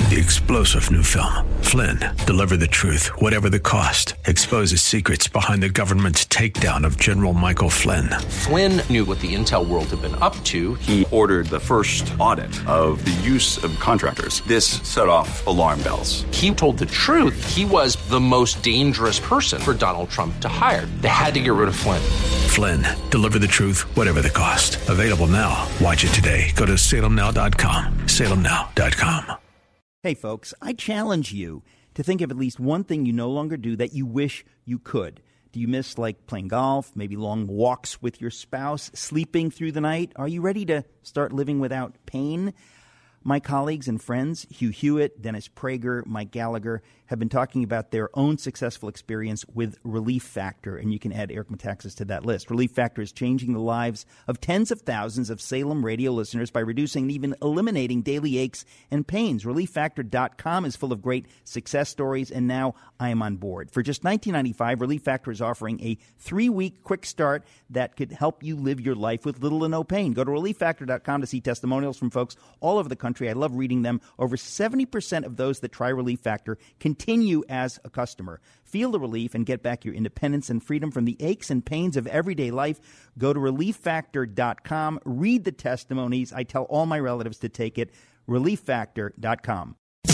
The explosive new film, Flynn, deliver the truth, whatever the cost, exposes secrets behind the government's takedown of General Michael Flynn. Flynn knew what the intel world had been up to. He ordered the first audit of the use of contractors. This set off alarm bells. He told the truth. He was the most dangerous person for Donald Trump to hire. They had to get rid of Flynn. Flynn, deliver the truth, whatever the cost. Available now. Watch it today. Go to salemnow.com. salemnow.com. Hey, folks, I challenge you to think of at least one thing you no longer do that you wish you could. Do you miss, like, playing golf, maybe long walks with your spouse, sleeping through the night? Are you ready to start living without pain? My colleagues and friends, Hugh Hewitt, Dennis Prager, Mike Gallagher, have been talking about their own successful experience with Relief Factor, and you can add Eric Metaxas to that list. Relief Factor is changing the lives of tens of thousands of Salem radio listeners by reducing and even eliminating daily aches and pains. ReliefFactor.com is full of great success stories, and now I am on board. For just $19.95, Relief Factor is offering a 3-week quick start that could help you live your life with little to no pain. Go to ReliefFactor.com to see testimonials from folks all over the country. I love reading them. Over 70% of those that try Relief Factor continue as a customer. Feel the relief and get back your independence and freedom from the aches and pains of everyday life. Go to ReliefFactor.com. Read the testimonies. I tell all my relatives to take it. ReliefFactor.com.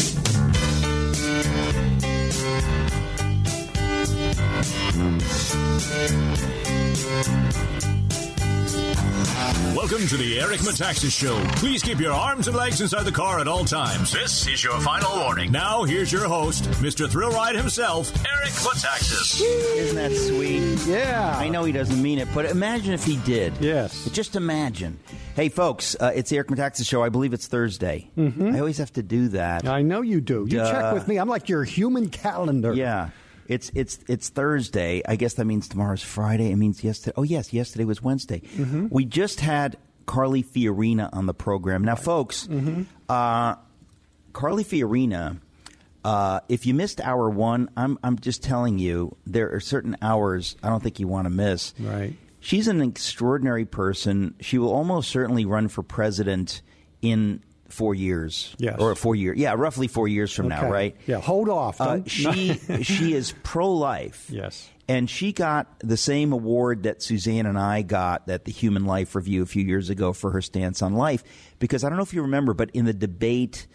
Welcome to the Eric Metaxas Show. Please keep your arms and legs inside the car at all times. This is your final warning. Now, here's your host, Mr. Thrill Ride himself, Eric Metaxas. Isn't that sweet? Yeah. I know he doesn't mean it, but imagine if he did. Yes. Just imagine. Hey, folks, it's the Eric Metaxas Show. I believe it's Thursday. Mm-hmm. I always have to do that. I know you do. You check with me. I'm like your human calendar. Yeah. It's Thursday. I guess that means tomorrow's Friday. It means yesterday. Oh, yes, yesterday was Wednesday. Mm-hmm. We just had Carly Fiorina on the program. Now, folks, Carly Fiorina, if you missed hour one, I'm just telling you, there are certain hours I don't think you want to miss. Right. She's an extraordinary person. She will almost certainly run for president in 4 years. Yes. Or 4 years. Yeah, roughly 4 years from now, right? Yeah, hold off. She is pro-life. Yes. And she got the same award that Suzanne and I got at the Human Life Review a few years ago for her stance on life. Because I don't know if you remember, but in the debate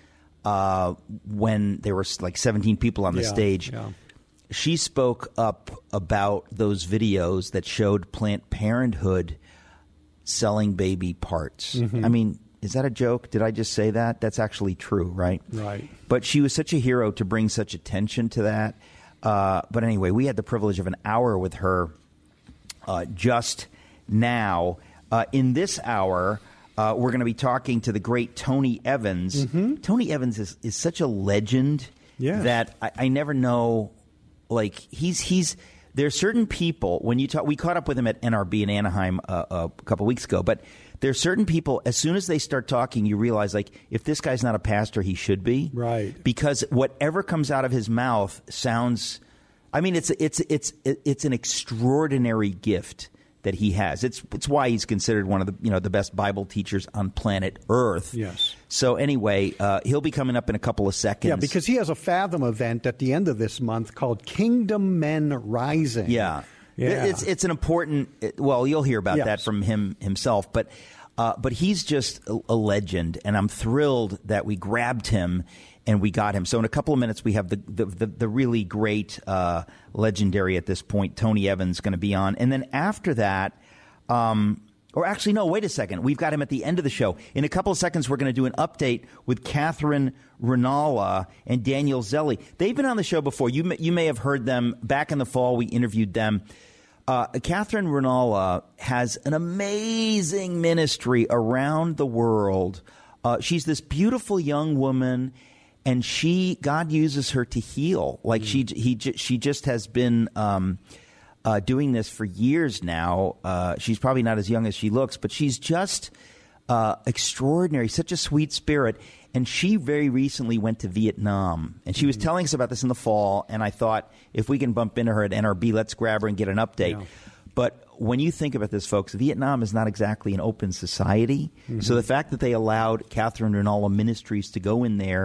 when there were like 17 people on the stage, she spoke up about those videos that showed Planned Parenthood selling baby parts. Mm-hmm. I mean, is that a joke? Did I just say that? That's actually true, right? Right. But she was such a hero to bring such attention to that. But anyway, we had the privilege of an hour with her just now. In this hour, we're going to be talking to the great Tony Evans. Mm-hmm. Tony Evans is such a legend that I never know. Like he's there are certain people when you talk. We caught up with him at NRB in Anaheim a couple weeks ago, but there are certain people, as soon as they start talking, you realize, like, if this guy's not a pastor, he should be. Right. Because whatever comes out of his mouth sounds, I mean, it's an extraordinary gift that he has. It's why he's considered one of the best Bible teachers on planet Earth. Yes. So anyway, he'll be coming up in a couple of seconds. Yeah, because he has a Fathom event at the end of this month called Kingdom Men Rising. Yeah. Yeah. It's an important. Well, you'll hear about that from him himself, but he's just a legend, and I'm thrilled that we grabbed him and we got him. So in a couple of minutes, we have the really great, legendary at this point, Tony Evans going to be on, and then after that, or actually no, wait a second, we've got him at the end of the show. In a couple of seconds, we're going to do an update with Catherine Ranalla and Daniel Zelli. They've been on the show before. You may have heard them back in the fall. We interviewed them. Catherine Ranalla has an amazing ministry around the world. She's this beautiful young woman, and God uses her to heal. Like she just has been doing this for years now. She's probably not as young as she looks, but she's just extraordinary, such a sweet spirit. And she very recently went to Vietnam. And she was telling us about this in the fall. And I thought, if we can bump into her at NRB, let's grab her and get an update. Yeah. But when you think about this, folks, Vietnam is not exactly an open society. Mm-hmm. So the fact that they allowed Catherine Ranalla Ministries to go in there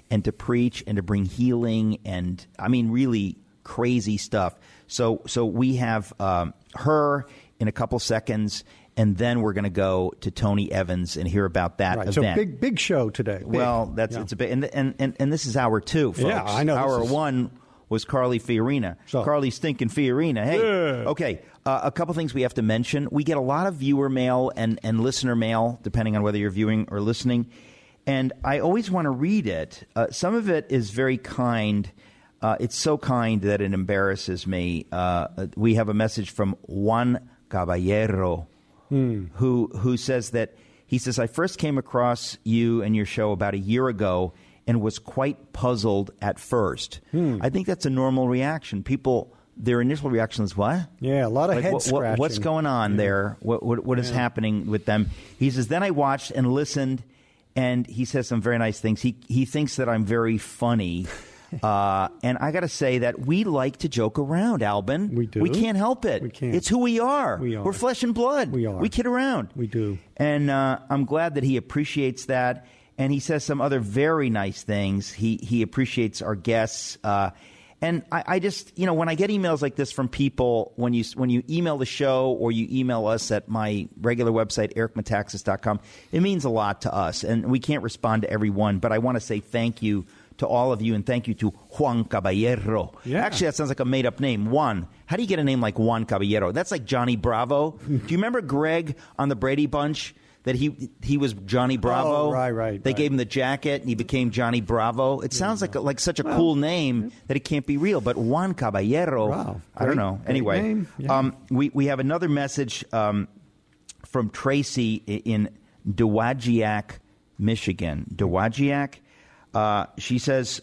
and to preach and to bring healing and, I mean, really crazy stuff. So we have her in a couple seconds, and then we're going to go to Tony Evans and hear about that event. So big show today. Big. Well, it's a big, and this is hour 2, folks. Yeah, I know. Hour 1 was Carly Fiorina. Carly stinking Fiorina. Hey, okay. A couple things we have to mention. We get a lot of viewer mail and listener mail, depending on whether you're viewing or listening. And I always want to read it. Some of it is very kind. It's so kind that it embarrasses me. We have a message from Juan Caballero, who says that, he says, I first came across you and your show about a year ago and was quite puzzled at first. I think that's a normal reaction. People, their initial reaction is, what? Yeah, a lot of head scratching. What's going on there? What is happening with them? He says, then I watched and listened, and he says some very nice things. He thinks that I'm very funny. And I got to say that we like to joke around, Albin. We do. We can't help it. We can't. It's who we are. We're flesh and blood. We are. We kid around. We do. And I'm glad that he appreciates that. And he says some other very nice things. He appreciates our guests. And I just, when I get emails like this from people, when you email the show or you email us at my regular website, ericmetaxas.com, it means a lot to us. And we can't respond to every one, but I want to say thank you to all of you, and thank you to Juan Caballero. Yeah. Actually, that sounds like a made-up name, Juan. How do you get a name like Juan Caballero? That's like Johnny Bravo. Do you remember Greg on the Brady Bunch, that he was Johnny Bravo? Oh, right. They gave him the jacket, and he became Johnny Bravo. It sounds like such a cool name that it can't be real. But Juan Caballero, wow. I don't know. Anyway, we have another message from Tracy in Dowagiac, Michigan. Dowagiac? She says,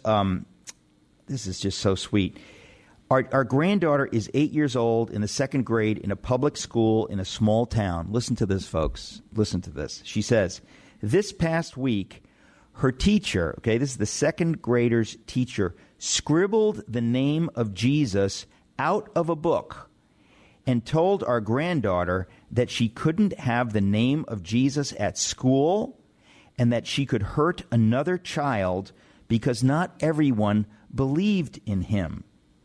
this is just so sweet. Our granddaughter is 8 years old in the 2nd grade in a public school in a small town. Listen to this, folks. Listen to this. She says, this past week, her teacher, okay, this is the 2nd grader's teacher, scribbled the name of Jesus out of a book and told our granddaughter that she couldn't have the name of Jesus at school and that she could hurt another child because not everyone believed in him.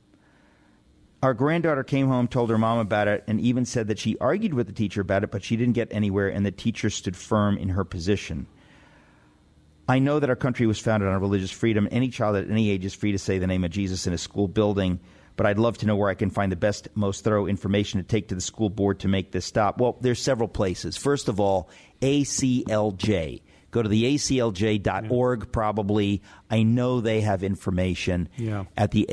Our granddaughter came home, told her mom about it, and even said that she argued with the teacher about it, but she didn't get anywhere, and the teacher stood firm in her position. I know that our country was founded on religious freedom. Any child at any age is free to say the name of Jesus in a school building, but I'd love to know where I can find the best, most thorough information to take to the school board to make this stop. Well, there's several places. First of all, ACLJ. Go to the ACLJ.org probably. I know they have information at the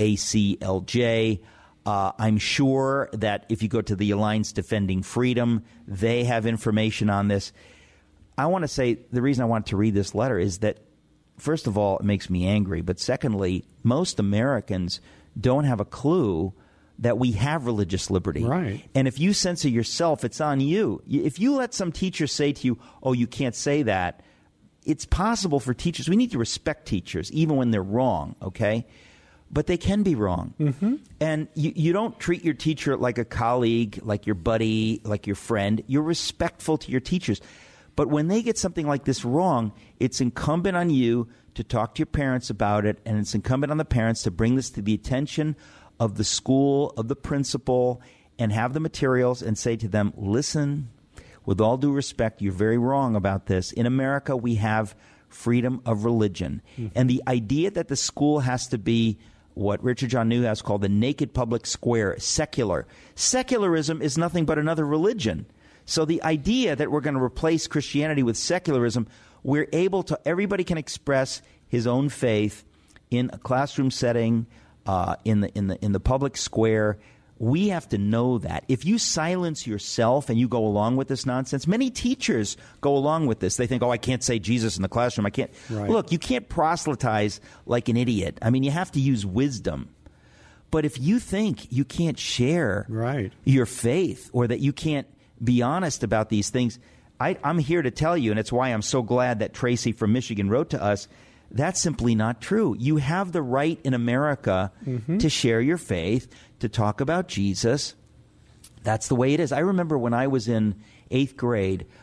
ACLJ. I'm sure that if you go to the Alliance Defending Freedom, they have information on this. I want to say the reason I wanted to read this letter is that, first of all, it makes me angry. But secondly, most Americans don't have a clue that we have religious liberty. Right. And if you censor yourself, it's on you. If you let some teacher say to you, oh, you can't say that, it's possible for teachers. We need to respect teachers, even when they're wrong, okay? But they can be wrong. Mm-hmm. And you don't treat your teacher like a colleague, like your buddy, like your friend. You're respectful to your teachers. But when they get something like this wrong, it's incumbent on you to talk to your parents about it, and it's incumbent on the parents to bring this to the attention of the school, of the principal, and have the materials and say to them, listen, with all due respect, you're very wrong about this. In America, we have freedom of religion. Mm-hmm. And the idea that the school has to be what Richard John Neuhaus called the naked public square, secular. Secularism is nothing but another religion. So the idea that we're going to replace Christianity with secularism, we're able to, everybody can express his own faith in a classroom setting, in the public square. We have to know that. If you silence yourself and you go along with this nonsense, many teachers go along with this. They think, oh, I can't say Jesus in the classroom. I can't. Right. Look, you can't proselytize like an idiot. I mean, you have to use wisdom. But if you think you can't share your faith or that you can't be honest about these things, I'm here to tell you, and it's why I'm so glad that Tracy from Michigan wrote to us, that's simply not true. You have the right in America to share your faith, to talk about Jesus. That's the way it is. I remember when I was in 8th grade,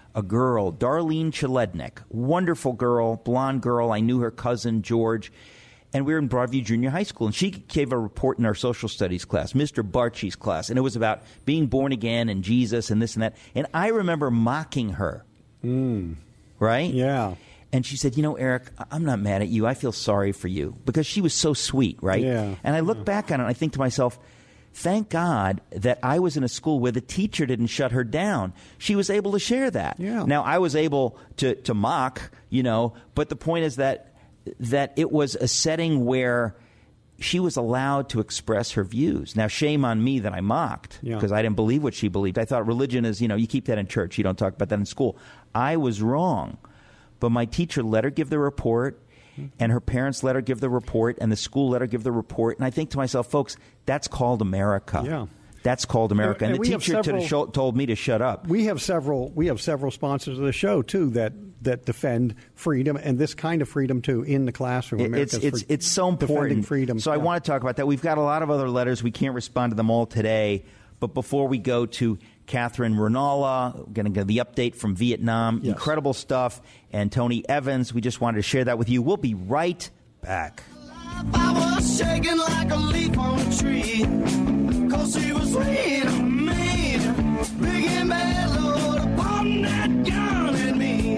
a girl, Darlene Chalednik, wonderful girl, blonde girl. I knew her cousin, George. And we were in Broadview Junior High School, and she gave a report in our social studies class, Mr. Barchi's class, and it was about being born again and Jesus and this and that. And I remember mocking her, right? Yeah. And she said, Eric, I'm not mad at you. I feel sorry for you, because she was so sweet, right? Yeah. And I look back on it, and I think to myself, thank God that I was in a school where the teacher didn't shut her down. She was able to share that. Yeah. Now, I was able to mock, but the point is that it was a setting where she was allowed to express her views. Now, shame on me that I mocked, because I didn't believe what she believed. I thought religion is, you keep that in church. You don't talk about that in school. I was wrong. But my teacher let her give the report, and her parents let her give the report, and the school let her give the report. And I think to myself, folks, that's called America. Yeah. That's called America. And the teacher told me to shut up. We have several sponsors of the show too that defend freedom, and this kind of freedom too, in the classroom. It's so important. Freedom. So I want to talk about that. We've got a lot of other letters. We can't respond to them all today. But before we go to Catherine Ranalla, we're going to get the update from Vietnam. Yes. Incredible stuff. And Tony Evans, we just wanted to share that with you. We'll be right back. I was shaking like a leaf on a tree, 'cause she was sweet and mean, big and bad, Lord, upon that gun at me.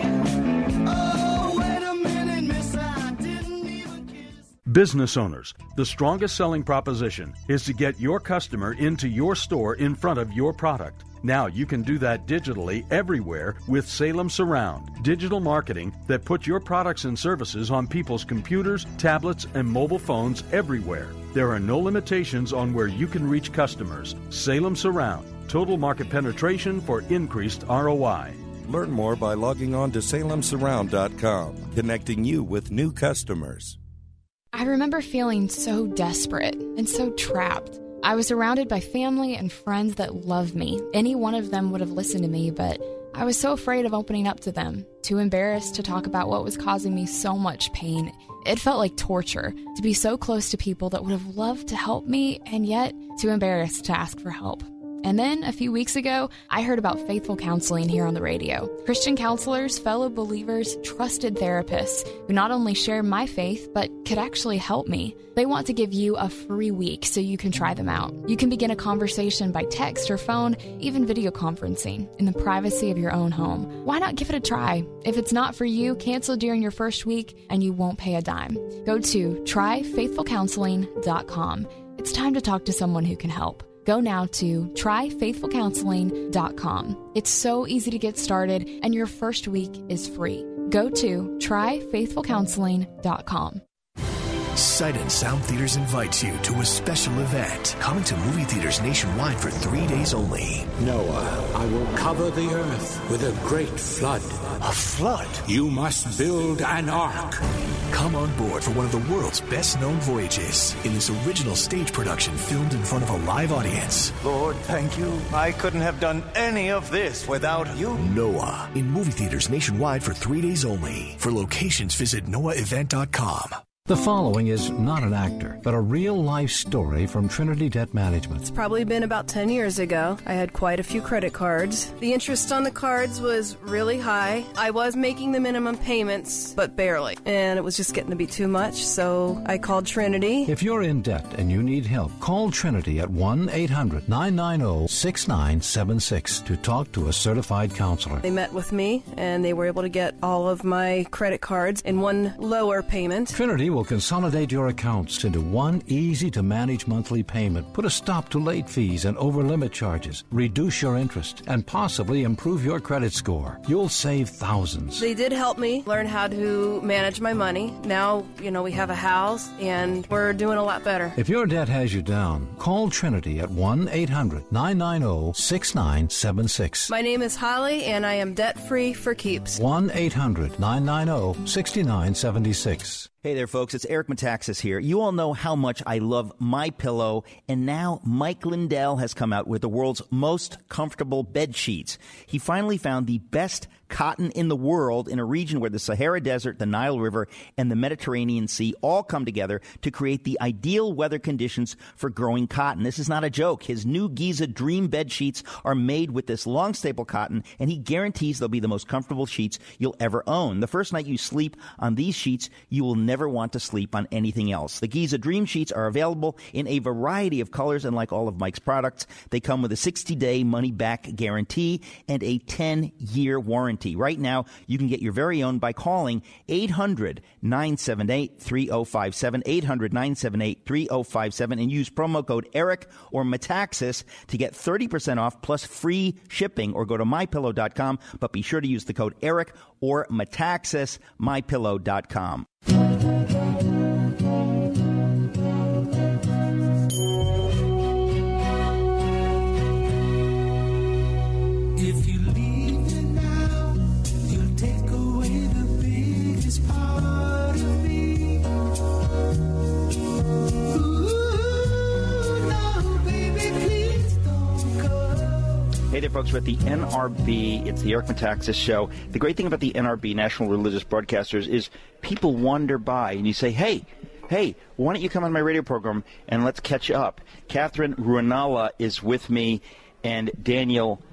Oh, wait a minute, miss, I didn't even kiss. Business owners, the strongest selling proposition is to get your customer into your store in front of your product. Now you can do that digitally everywhere with Salem Surround, digital marketing that puts your products and services on people's computers, tablets, and mobile phones everywhere. There are no limitations on where you can reach customers. Salem Surround, total market penetration for increased ROI. Learn more by logging on to salemsurround.com, connecting you with new customers. I remember feeling so desperate and so trapped. I was surrounded by family and friends that loved me. Any one of them would have listened to me, but I was so afraid of opening up to them, too embarrassed to talk about what was causing me so much pain. It felt like torture to be so close to people that would have loved to help me, and yet too embarrassed to ask for help. And then, a few weeks ago, I heard about Faithful Counseling here on the radio. Christian counselors, fellow believers, trusted therapists who not only share my faith, but could actually help me. They want to give you a free week so you can try them out. You can begin a conversation by text or phone, even video conferencing, in the privacy of your own home. Why not give it a try? If it's not for you, cancel during your first week and you won't pay a dime. Go to tryfaithfulcounseling.com. It's time to talk to someone who can help. Go now to tryfaithfulcounseling.com. It's so easy to get started, and your first week is free. Go to tryfaithfulcounseling.com. Sight and Sound Theaters invites you to a special event, coming to movie theaters nationwide for 3 days only. Noah, I will cover the earth with a great flood. A flood? You must build an ark. Come on board for one of the world's best-known voyages in this original stage production filmed in front of a live audience. Lord, thank you. I couldn't have done any of this without you. Noah, in movie theaters nationwide for 3 days only. For locations, visit noahevent.com. The following is not an actor, but a real-life story from Trinity Debt Management. It's probably been about 10 years ago. I had quite a few credit cards. The interest on the cards was really high. I was making the minimum payments, but barely. And it was just getting to be too much, so I called Trinity. If you're in debt and you need help, call Trinity at 1-800-990-6976 to talk to a certified counselor. They met with me, and they were able to get all of my credit cards in one lower payment. Trinity will consolidate your accounts into one easy-to-manage monthly payment, put a stop to late fees and over-limit charges, reduce your interest, and possibly improve your credit score. You'll save thousands. They did help me learn how to manage my money. Now, we have a house, and we're doing a lot better. If your debt has you down, call Trinity at 1-800-990-6976. My name is Holly, and I am debt-free for keeps. 1-800-990-6976. Hey there, folks. It's Eric Metaxas here. You all know how much I love MyPillow, and now Mike Lindell has come out with the world's most comfortable bed sheets. He finally found the best cotton in the world in a region where the Sahara Desert, the Nile River, and the Mediterranean Sea all come together to create the ideal weather conditions for growing cotton. This is not a joke. His new Giza Dream bed sheets are made with this long staple cotton, and he guarantees they'll be the most comfortable sheets you'll ever own. The first night you sleep on these sheets, you will never want to sleep on anything else. The Giza Dream sheets are available in a variety of colors, and like all of Mike's products, they come with a 60-day money-back guarantee and a 10-year warranty. Right now, you can get your very own by calling 800-978-3057, 800-978-3057, and use promo code ERIC or Metaxas to get 30% off plus free shipping, or go to MyPillow.com, but be sure to use the code ERIC or Metaxas, MyPillow.com. If you leave it now, you'll take away the biggest part of me. Ooh, no, baby, please don't go. Hey there, folks. We're at the NRB. It's the Eric Metaxas Show. The great thing about the NRB, National Religious Broadcasters, is people wander by and you say, hey, why don't you come on my radio program and let's catch up? Catherine Ruanala is with me, and Daniel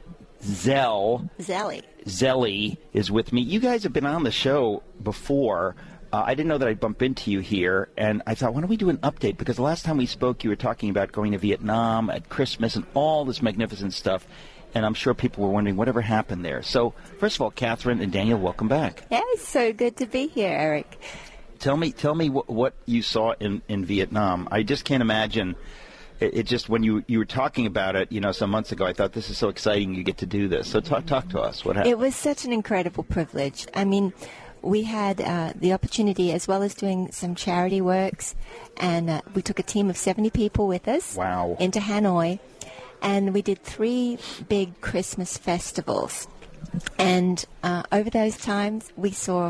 Zelli is with me. You guys have been on the show before. I didn't know that I'd bump into you here, and I thought, why don't we do an update? Because the last time we spoke, you were talking about going to Vietnam at Christmas and all this magnificent stuff, and I'm sure people were wondering whatever happened there. So, first of all, Catherine and Daniel, welcome back. Yeah, it's so good to be here, Eric. Tell me what you saw in Vietnam. I just can't imagine. It just, when you were talking about it, some months ago, I thought, this is so exciting, you get to do this. So talk to us. What happened? It was such an incredible privilege. I mean, we had the opportunity, as well as doing some charity works, and we took a team of 70 people with us into Hanoi, and we did 3 big Christmas festivals. And over those times, we saw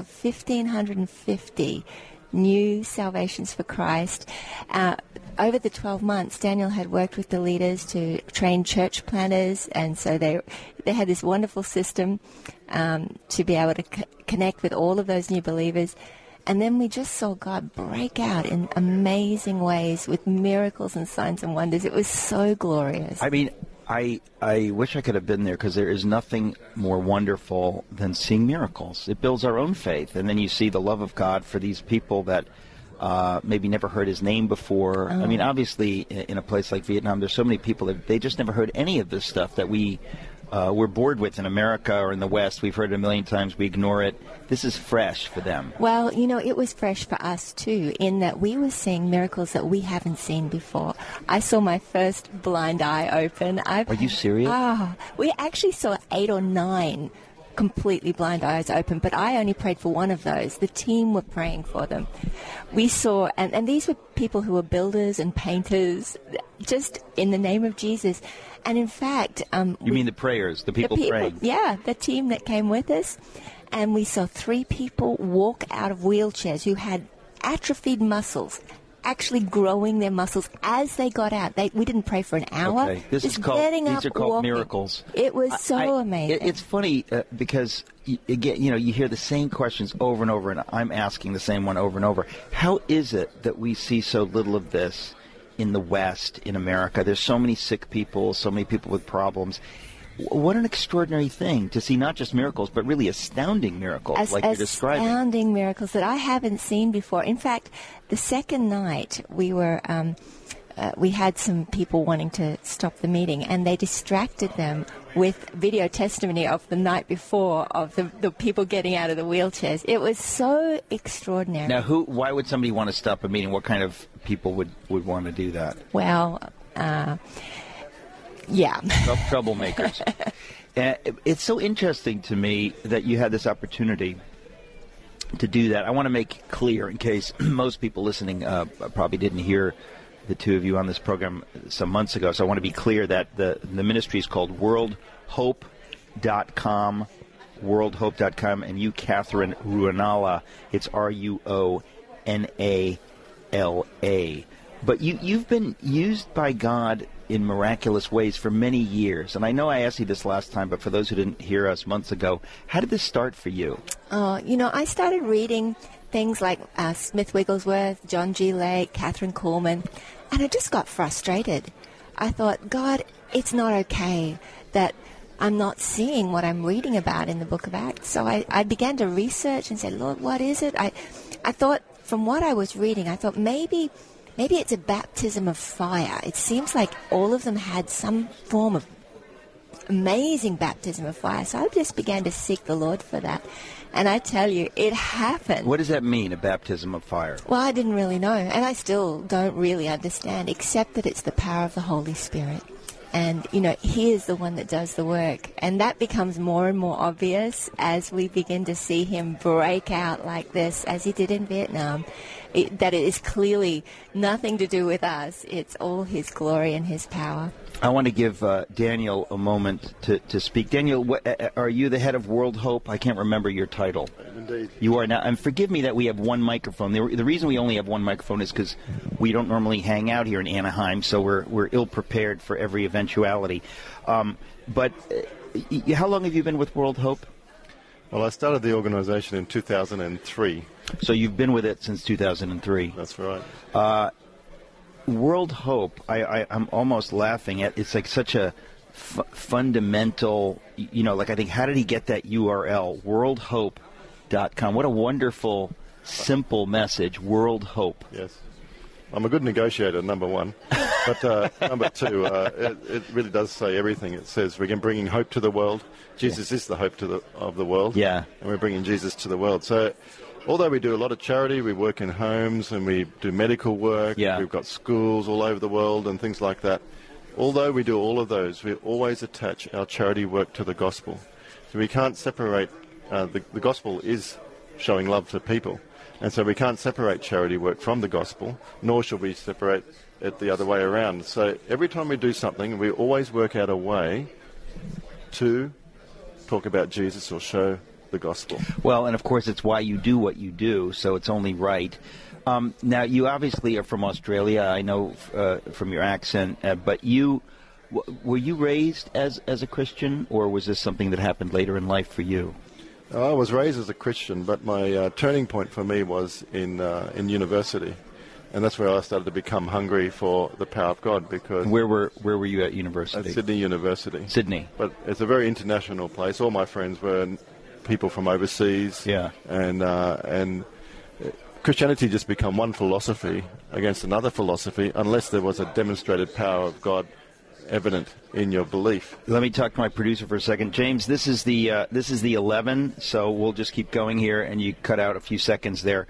1,550 new salvations for Christ. Over the 12 months, Daniel had worked with the leaders to train church planners, and so they had this wonderful system to be able to connect with all of those new believers. And then we just saw God break out in amazing ways with miracles and signs and wonders. It was so glorious. I mean, I wish I could have been there, because there is nothing more wonderful than seeing miracles. It builds our own faith, and then you see the love of God for these people that maybe never heard his name before. I mean, obviously, in a place like Vietnam, there's so many people that they just never heard any of this stuff that we're bored with in America or in the West. We've heard it a million times. We ignore it. This is fresh for them. Well, it was fresh for us, too, in that we were seeing miracles that we haven't seen before. I saw my first blind eye open. Are you serious? We actually saw 8 or 9 completely blind eyes open, but I only prayed for one of those. The team were praying for them. We saw, and these were people who were builders and painters, just in the name of Jesus. And in fact... you mean the prayers, the people praying? Yeah, the team that came with us. And we saw 3 people walk out of wheelchairs who had atrophied muscles, actually growing their muscles as they got out. We didn't pray for an hour. Okay. These are called miracles. It was so amazing. It's funny because you hear the same questions over and over, and I'm asking the same one over and over. How is it that we see so little of this in the West, in America? There's so many sick people, so many people with problems. What an extraordinary thing to see, not just miracles, but really astounding miracles like you're describing. Astounding miracles that I haven't seen before. In fact, the second night we had some people wanting to stop the meeting, and they distracted them with video testimony of the night before of the people getting out of the wheelchairs. It was so extraordinary. Now, why would somebody want to stop a meeting? What kind of people would want to do that? Well, yeah. Troublemakers. It's so interesting to me that you had this opportunity to do that. I want to make clear, in case most people listening probably didn't hear the two of you on this program some months ago, so I want to be clear that the ministry is called worldhope.com, worldhope.com, and you, Catherine Ruanala, it's Ruanala. But you've been used by God in miraculous ways for many years. And I know I asked you this last time, but for those who didn't hear us months ago, how did this start for you? I started reading things like Smith Wigglesworth, John G. Lake, Catherine Kuhlman, and I just got frustrated. I thought, God, it's not okay that I'm not seeing what I'm reading about in the book of Acts. So I began to research and say, Lord, what is it? I thought, from what I was reading, I thought maybe it's a baptism of fire. It seems like all of them had some form of amazing baptism of fire. So I just began to seek the Lord for that. And I tell you, it happened. What does that mean, a baptism of fire? Well, I didn't really know, and I still don't really understand, except that it's the power of the Holy Spirit. And, he is the one that does the work. And that becomes more and more obvious as we begin to see him break out like this, as he did in Vietnam, that it is clearly nothing to do with us. It's all his glory and his power. I want to give Daniel a moment to speak. Daniel, are you the head of World Hope? I can't remember your title. Indeed. You are now. And forgive me that we have one microphone. The reason we only have one microphone is because we don't normally hang out here in Anaheim, so we're ill-prepared for every eventuality. But how long have you been with World Hope? Well, I started the organization in 2003. So you've been with it since 2003. That's right. World Hope, I'm almost laughing at. It's like such a fundamental, I think, how did he get that URL? WorldHope.com. What a wonderful, simple message, World Hope. Yes. I'm a good negotiator, number one. But number two, it really does say everything. It says we're bringing hope to the world. Jesus is the hope of the world. Yeah. And we're bringing Jesus to the world. So although we do a lot of charity, we work in homes and we do medical work, we've got schools all over the world and things like that. Although we do all of those, we always attach our charity work to the gospel. So we can't separate, the gospel is showing love to people. And so we can't separate charity work from the gospel, nor should we separate it the other way around. So every time we do something, we always work out a way to talk about Jesus or show the gospel. Well, and of course it's why you do what you do, so it's only right. Now, you obviously are from Australia, I know from your accent, but were you raised as a Christian, or was this something that happened later in life for you? I was raised as a Christian, but my turning point for me was in university. And that's where I started to become hungry for the power of God. Because where were you at university? At Sydney University. Sydney. But it's a very international place. All my friends were people from overseas. Yeah. And Christianity just become one philosophy against another philosophy, unless there was a demonstrated power of God evident in your belief. Let me talk to my producer for a second. James, this is the 11, so we'll just keep going here, and you cut out a few seconds there.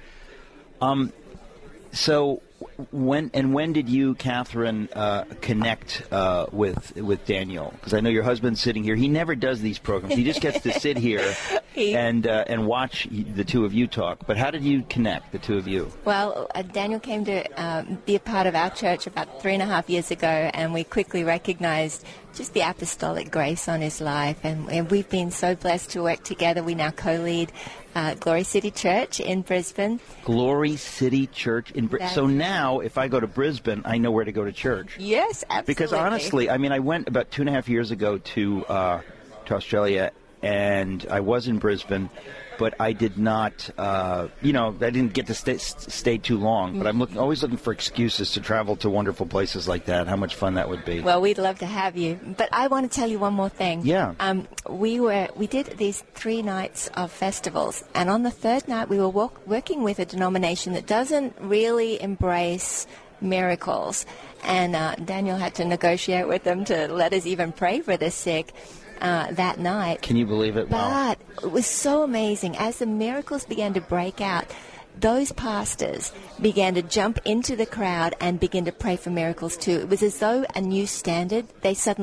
So when did you, Catherine, connect with Daniel? Because I know your husband's sitting here. He never does these programs. He just gets to sit here and watch the two of you talk. But how did you connect, the two of you? Well, Daniel came to be a part of our church about 3.5 years ago, and we quickly recognized just the apostolic grace on his life. And we've been so blessed to work together. We now co-lead Glory City Church in Brisbane. Glory City Church in Brisbane. So now, if I go to Brisbane, I know where to go to church. Yes, absolutely. Because honestly, I mean, I went about 2.5 years ago to Australia, and I was in Brisbane, but I did not, I didn't get to stay too long. But I'm always looking for excuses to travel to wonderful places like that. How much fun that would be. Well, we'd love to have you. But I want to tell you one more thing. Yeah. We did these 3 nights of festivals, and on the third night we were working with a denomination that doesn't really embrace miracles. And Daniel had to negotiate with them to let us even pray for the sick. That night. Can you believe it? Wow. But it was so amazing. As the miracles began to break out, those pastors began to jump into the crowd and begin to pray for miracles too. It was as though a new standard, they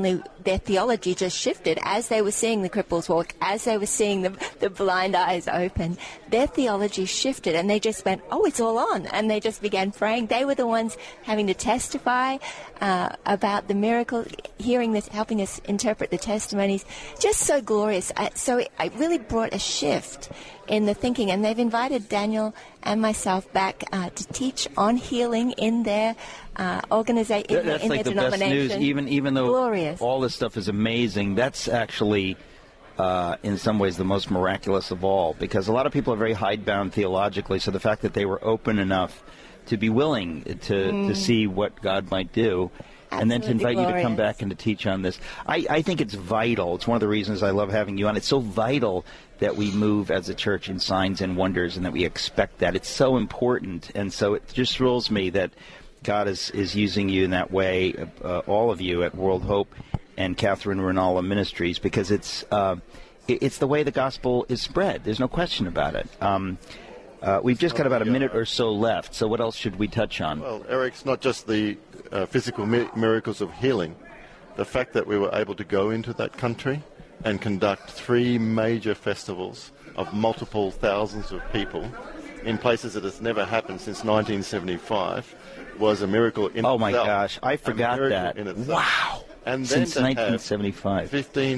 their theology just shifted as they were seeing the cripples walk, as they were seeing the blind eyes open. Their theology shifted, and they just went, oh, it's all on. And they just began praying. They were the ones having to testify about the miracle, hearing this, helping us interpret the testimonies. Just so glorious. So it really brought a shift in the thinking, and they've invited Daniel and myself back to teach on healing in their organization, That's in like their the best denomination. news, even though glorious. All this stuff is amazing. That's actually, in some ways, the most miraculous of all, because a lot of people are very hidebound theologically, so the fact that they were open enough to be willing to see what God might do, and then to invite you to come back and to teach on this. I think it's vital. It's one of the reasons I love having you on. It's so vital that we move as a church in signs and wonders, and that we expect that. It's so important, and so it just thrills me that God is using you in that way, all of you at World Hope and Catherine Ranalla Ministries, because it's the way the gospel is spread. There's no question about it. We've just got about a minute or so left, so what else should we touch on? Well, Eric, it's not just the physical miracles of healing. The fact that we were able to go into that country and conduct 3 major festivals of multiple thousands of people in places that has never happened since 1975 was a miracle in itself. Oh, my gosh. I forgot that. Wow. And since then 1975.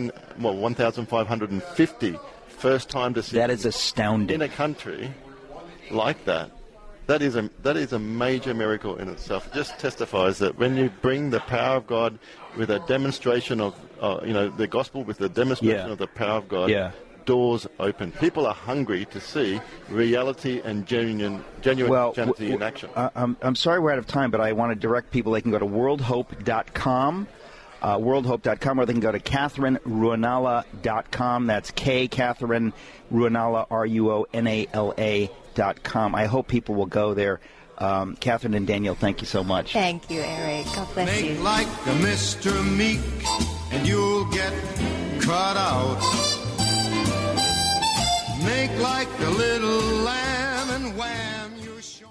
1,550 first-time decisions. That is astounding. In a country like that. That is a major miracle in itself. It just testifies that when you bring the power of God with a demonstration of, the gospel with the demonstration of the power of God, doors open. People are hungry to see reality and genuine Christianity in action. I'm sorry we're out of time, but I want to direct people. They can go to worldhope.com. worldhope.com, or they can go to CatherineRuanalla.com. That's Catherine Ruanalla, RUONALA.com. I hope people will go there. Catherine and Daniel, thank you so much. Thank you, Eric. God bless you. Make like a Mr. Meek, and you'll get cut out. Make like a little lamb, and wham, you're shorn.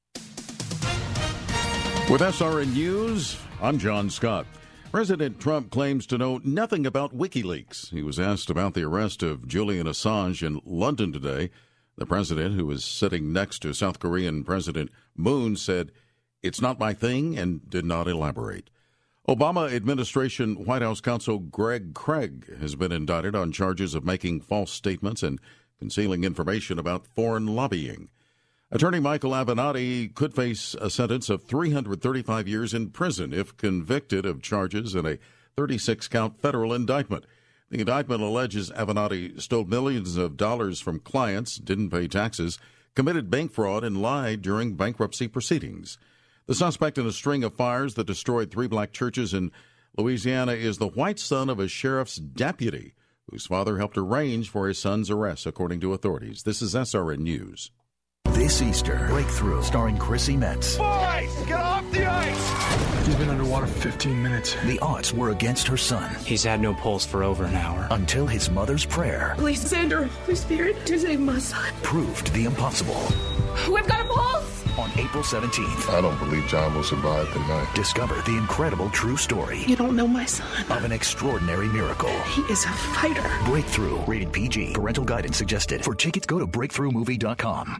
With SRN News, I'm John Scott. President Trump claims to know nothing about WikiLeaks. He was asked about the arrest of Julian Assange in London today. The president, who was sitting next to South Korean President Moon, said, "It's not my thing," and did not elaborate. Obama administration White House counsel Greg Craig has been indicted on charges of making false statements and concealing information about foreign lobbying. Attorney Michael Avenatti could face a sentence of 335 years in prison if convicted of charges in a 36-count federal indictment. The indictment alleges Avenatti stole millions of dollars from clients, didn't pay taxes, committed bank fraud, and lied during bankruptcy proceedings. The suspect in a string of fires that destroyed 3 black churches in Louisiana is the white son of a sheriff's deputy, whose father helped arrange for his son's arrest, according to authorities. This is SRN News. This Easter, Breakthrough, starring Chrissy Metz. Boys, get off the ice! He's been underwater for 15 minutes. The odds were against her son. He's had no pulse for over an hour. Until his mother's prayer Please send her Holy Spirit to save my son. proved the impossible. We've got a pulse! On April 17th, I don't believe John will survive the night. Discover the incredible true story You don't know my son. of an extraordinary miracle. He is a fighter. Breakthrough, rated PG. Parental guidance suggested. For tickets, go to BreakthroughMovie.com.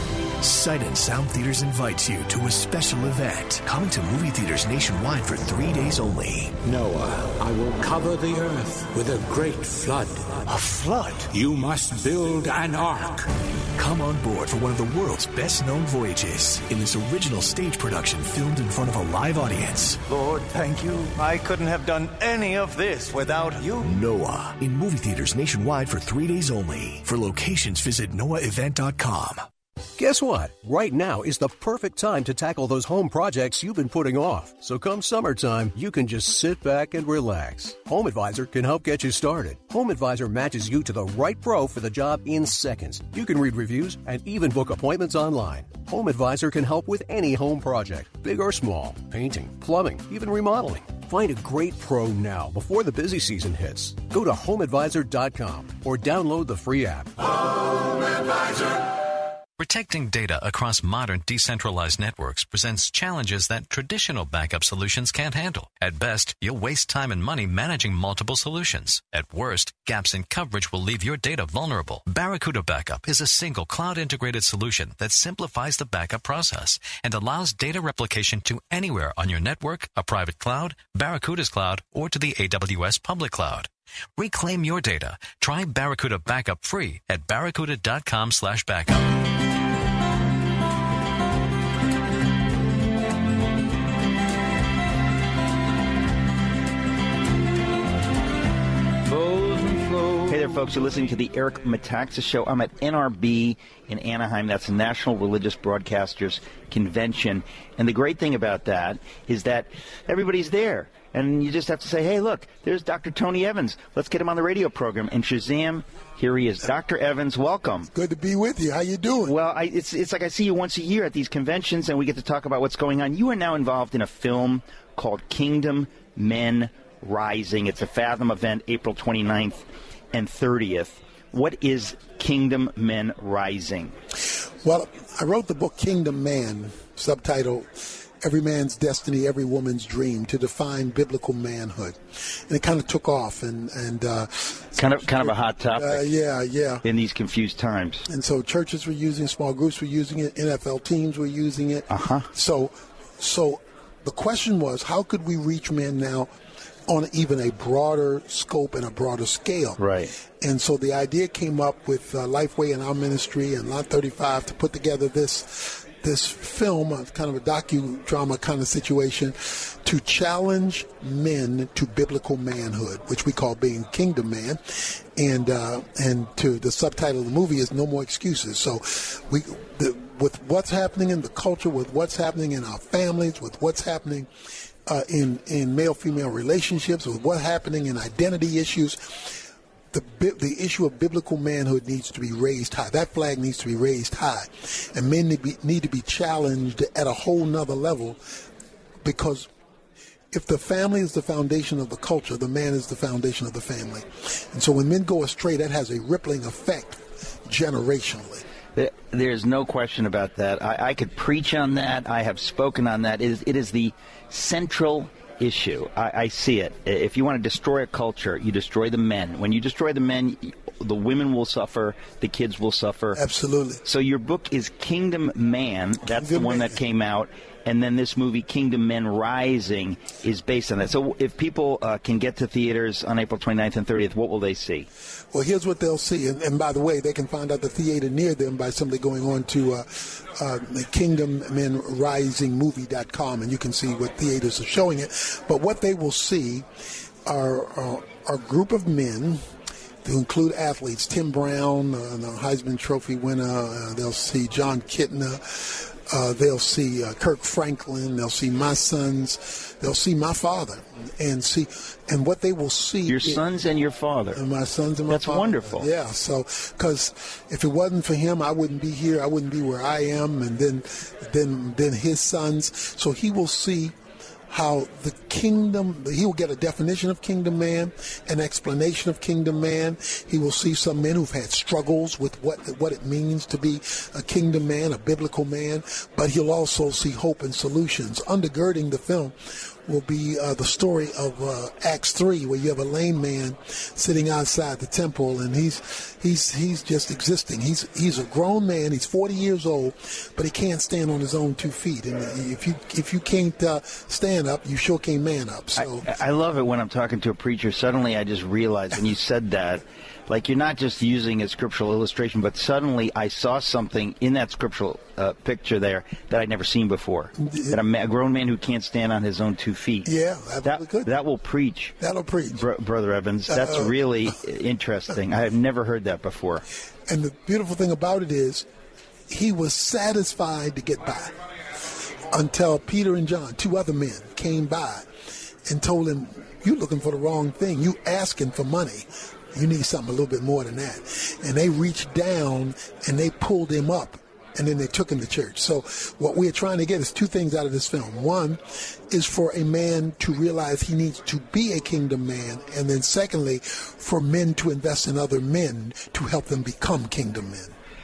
Sight and Sound Theaters invites you to a special event coming to movie theaters nationwide for 3 days only. Noah, I will cover the earth with a great flood. A flood? You must build an ark. Come on board for one of the world's best-known voyages in this original stage production filmed in front of a live audience. Lord, thank you. I couldn't have done any of this without you. Noah, in movie theaters nationwide for 3 days only. For locations, visit noahevent.com. Guess what? Right now is the perfect time to tackle those home projects you've been putting off. So come summertime, you can just sit back and relax. Home Advisor can help get you started. Home Advisor matches you to the right pro for the job in seconds. You can read reviews and even book appointments online. Home Advisor can help with any home project, big or small, painting, plumbing, even remodeling. Find a great pro now before the busy season hits. Go to HomeAdvisor.com or download the free app. Home Advisor. Protecting data across modern decentralized networks presents challenges that traditional backup solutions can't handle. At best, you'll waste time and money managing multiple solutions. At worst, gaps in coverage will leave your data vulnerable. Barracuda Backup is a single cloud-integrated solution that simplifies the backup process and allows data replication to anywhere on your network, a private cloud, Barracuda's cloud, or to the AWS public cloud. Reclaim your data. Try Barracuda Backup free at barracuda.com/backup. Hey there, folks. You're listening to the Eric Metaxas Show. I'm at NRB in Anaheim. That's the National Religious Broadcasters Convention. And the great thing about that is that everybody's there. And you just have to say, hey, look, there's Dr. Tony Evans. Let's get him on the radio program. And Shazam, here he is. Dr. Evans, welcome. Good to be with you. How you doing? Well, it's like I see you once a year at these conventions, and we get to talk about what's going on. You are now involved in a film called Kingdom Men Rising. It's a Fathom event, April 29th and 30th. What is Kingdom Men Rising? Well, I wrote the book Kingdom Man, subtitled Every Man's Destiny, Every Woman's Dream, to define biblical manhood. And it kind of took off. and kind of a hot topic. Yeah. In these confused times. And so churches were using it, small groups were using it, NFL teams were using it. So the question was, how could we reach men now on even a broader scope and a broader scale? Right. And so the idea came up with Lifeway and our ministry and Lot 35 to put together this film, kind of a docudrama kind of situation, to challenge men to biblical manhood, which we call being Kingdom Man. And to the subtitle of the movie is No More Excuses. So with what's happening in the culture, with what's happening in our families, with what's happening in male-female relationships, with what's happening in identity issues, the issue of biblical manhood needs to be raised high. That flag needs to be raised high. And men need to be challenged at a whole nother level, because if the family is the foundation of the culture, the man is the foundation of the family. And so when men go astray, that has a rippling effect generationally. There's no question about that. I could preach on that. I have spoken on that. It is the central issue. I see it. If you want to destroy a culture, you destroy the men. When you destroy the men, the women will suffer, the kids will suffer. Absolutely. So your book is Kingdom Man. That's the one that came out. And then this movie, Kingdom Men Rising, is based on that. So if people can get to theaters on April 29th and 30th, what will they see? Well, here's what they'll see. And by the way, they can find out the theater near them by simply going on to KingdomMenRisingMovie.com, and you can see what theaters are showing it. But what they will see are a group of men to include athletes. Tim Brown, the Heisman Trophy winner. They'll see John Kitna. They'll see Kirk Franklin. They'll see my sons. They'll see my father, and what they will see. Your sons and your father. And my sons and my That's father. Wonderful. Yeah. So, because if it wasn't for him, I wouldn't be here. I wouldn't be where I am. And then his sons. So he will see how the kingdom, he will get a definition of Kingdom Man, an explanation of Kingdom Man. He will see some men who've had struggles with what it means to be a kingdom man, a biblical man, but he'll also see hope and solutions. Undergirding the film will be the story of Acts 3, where you have a lame man sitting outside the temple, and he's just existing. He's a grown man. He's 40 years old, but he can't stand on his own 2 feet. And if you can't stand up, you sure can't man up. So I love it when I'm talking to a preacher. Suddenly, I just realized when you said that, like, you're not just using a scriptural illustration, but suddenly I saw something in that scriptural picture there that I'd never seen before. That a grown man who can't stand on his own 2 feet. Yeah, that's good. That will preach. That'll preach. Brother Evans, that's really interesting. I have never heard that before. And the beautiful thing about it is he was satisfied to get by until Peter and John, 2 other men, came by and told him, "You're looking for the wrong thing. You asking for money. You need something a little bit more than that." And they reached down and they pulled him up, and then they took him to church. So what we're trying to get is 2 things out of this film. One is for a man to realize he needs to be a kingdom man, and then secondly, for men to invest in other men to help them become kingdom men.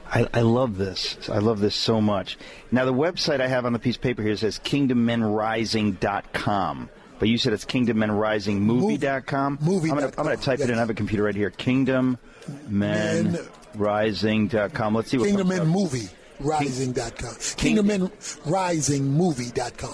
I love this. I love this so much. Now, the website I have on the piece of paper here says kingdommenrising.com. But you said it's kingdommenrisingmovie.com? I'm going to type it in. I have a computer right here. Kingdommenrising.com. Let's see what Kingdom Men Movie. Rising.com. KingdomMenRisingMovie.com.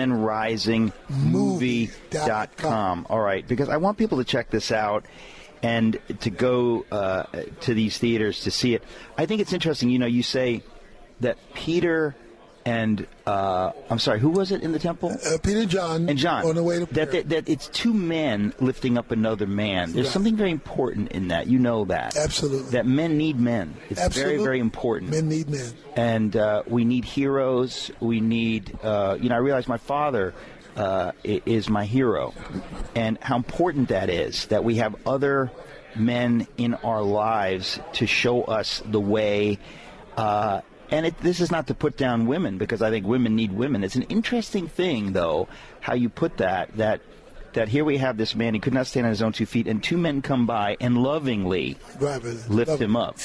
KingdomMenRisingMovie.com. All right, because I want people to check this out and to go to these theaters to see it. I think it's interesting. You know, you say that Peter and I'm sorry, who was it in the temple? Peter and John. On the way to prayer. That it's two men lifting up another man. There's something very important in that. You know that. Absolutely. That men need men. It's Absolutely. very, very important. Men need men. And we need heroes. We need, I realize my father is my hero. And how important that is, that we have other men in our lives to show us the way. And this is not to put down women, because I think women need women. It's an interesting thing, though, how you put that here we have this man, he could not stand on his own 2 feet, and two men come by and lovingly lift him up.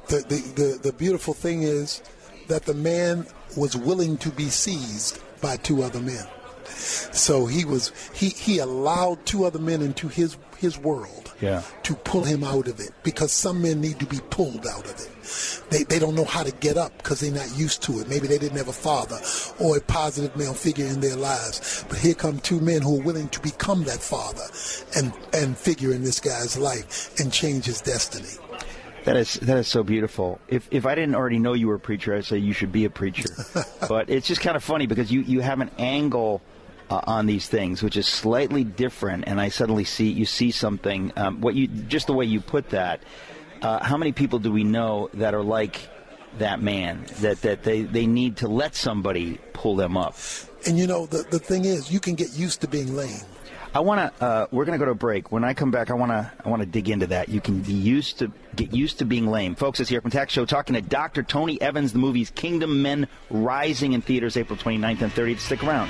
The beautiful thing is that the man was willing to be seized by two other men. So he allowed two other men into his world to pull him out of it, because some men need to be pulled out of it. They don't know how to get up because they're not used to it. Maybe they didn't have a father or a positive male figure in their lives. But here come two men who are willing to become that father and figure in this guy's life and change his destiny. That is so beautiful. If I didn't already know you were a preacher, I'd say you should be a preacher. But it's just kind of funny because you have an angle on these things which is slightly different, and I suddenly see something. Just the way you put that. How many people do we know that are like that man, that they need to let somebody pull them up? And the thing is, you can get used to being lame. We're going to go to a break. When I come back, I want to dig into that. You can get used to being lame. Folks, it's the Eric Metaxas Show, talking to Dr. Tony Evans. The movie's Kingdom Men Rising in theaters April 29th and 30th. Stick around.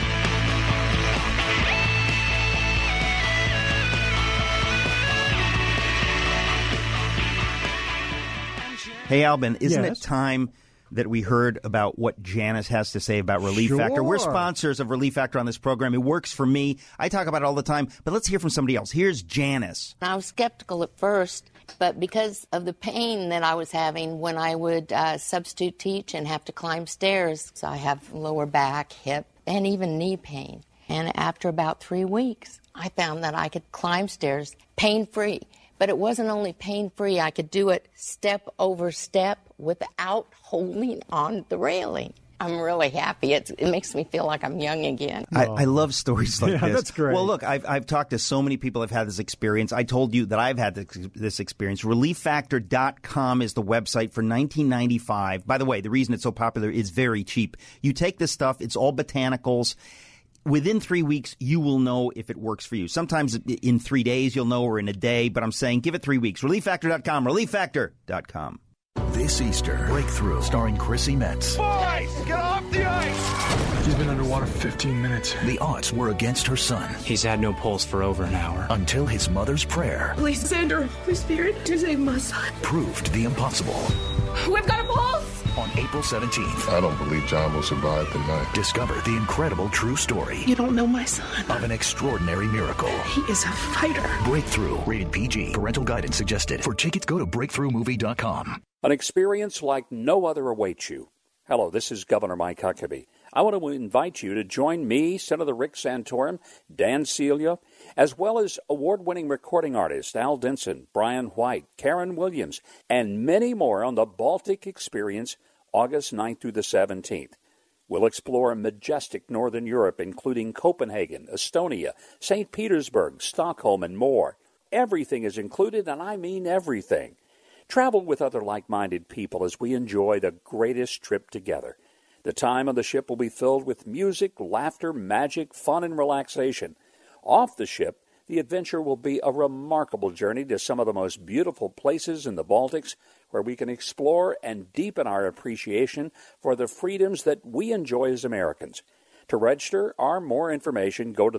Hey, Albin, isn't it time that we heard about what Janice has to say about Relief Factor? We're sponsors of Relief Factor on this program. It works for me. I talk about it all the time, but let's hear from somebody else. Here's Janice. I was skeptical at first, but because of the pain that I was having when I would substitute teach and have to climb stairs, so I have lower back, hip, and even knee pain. And after about 3 weeks, I found that I could climb stairs pain-free. But it wasn't only pain-free. I could do it step over step without holding on the railing. I'm really happy. It makes me feel like I'm young again. I love stories like this. That's great. Well, look, I've talked to so many people who've had this experience. I told you that I've had this experience. ReliefFactor.com is the website for $19.95. By the way, the reason it's so popular is very cheap. You take this stuff. It's all botanicals. Within 3 weeks, you will know if it works for you. Sometimes in 3 days, you'll know, or in a day. But I'm saying give it 3 weeks. ReliefFactor.com. ReliefFactor.com. This Easter, Breakthrough, starring Chrissy Metz. Boys, get off the ice! She's been underwater for 15 minutes. The odds were against her son. He's had no pulse for over an hour. Until his mother's prayer. Please send her, Holy Spirit, to save my son. Proved the impossible. We've got a pulse! On April 17th. I don't believe John will survive the night. Discover the incredible true story. You don't know my son. Of an extraordinary miracle. He is a fighter. Breakthrough. Rated PG. Parental guidance suggested. For tickets, go to BreakthroughMovie.com. An experience like no other awaits you. Hello, this is Governor Mike Huckabee. I want to invite you to join me, Senator Rick Santorum, Dan Celia, as well as award-winning recording artists Al Denson, Brian White, Karen Williams, and many more on the Baltic Experience, August 9th through the 17th. We'll explore majestic Northern Europe, including Copenhagen, Estonia, St. Petersburg, Stockholm, and more. Everything is included, and I mean everything. Travel with other like-minded people as we enjoy the greatest trip together. The time on the ship will be filled with music, laughter, magic, fun, and relaxation. Off the ship, the adventure will be a remarkable journey to some of the most beautiful places in the Baltics, where we can explore and deepen our appreciation for the freedoms that we enjoy as Americans. To register or more information, go to